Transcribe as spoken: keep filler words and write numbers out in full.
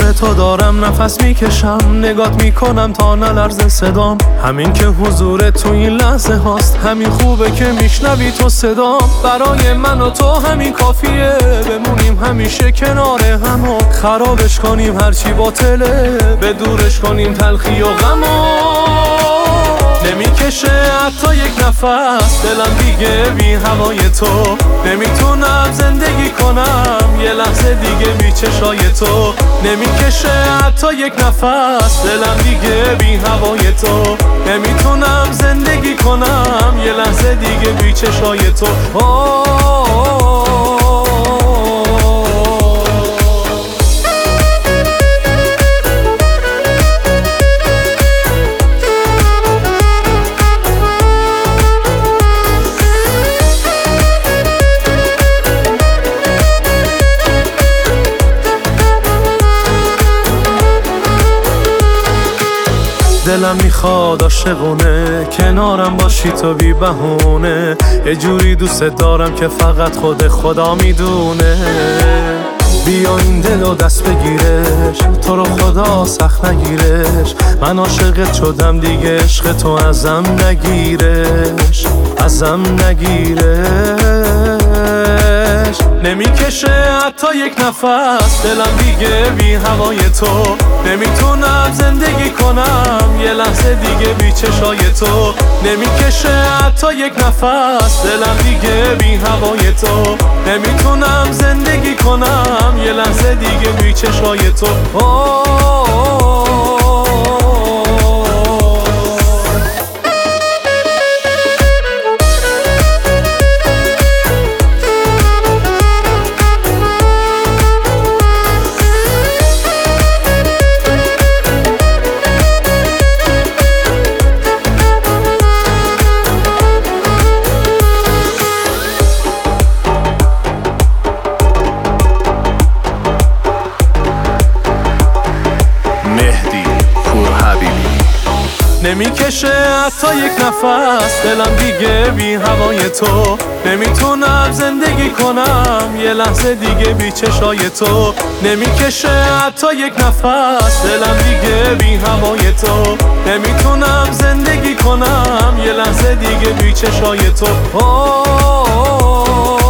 عشق تو دارم نفس میکشم، نگات میکنم تا نلرزه صدام. همین که حضور تو این لحظه هاست، همین خوبه که میشنوی تو صدام. برای من و تو همین کافیه، بمونیم همیشه کنار هم و خرابش کنیم هرچی باطله، به دورش کنیم تلخی و غمو. نمیکشه حتی یک نفس دلم دیگه بی هوای تو، نمیتونم زندگی کنم یه لحظه دیگه بی چشای تو. نمیکشه حتی یک نفس دلم دیگه بی هوای تو، نمیتونم زندگی کنم یه لحظه دیگه بی چشای تو. دلم میخواد عاشقونه کنارم باشی تو بی بهونه، یه جوری دوست دارم که فقط خود خدا میدونه. بیا این دل و دست بگیرش، تو رو خدا سخت نگیرش، من عاشقت شدم دیگه عشق تو ازم نگیرش، ازم نگیرش. نمیکشه حتی یک نفس دلم دیگه بی هوای تو، نمیتونم زندگی کنم یه لحظه دیگه بی چشای تو. نمیکشه حتی یک نفس دلم دیگه بی هوای تو، نمیتونم زندگی کنم یه لحظه دیگه بی چشای تو. نمیکشه حتی یک نفس دلم دیگه بی هوای تو، نمیتونم زندگی کنم یه لحظه دیگه بی چشای تو. نمیکشه حتی یک نفس دلم دیگه بی هوای تو، نمیتونم زندگی کنم یه لحظه دیگه بی چشای تو.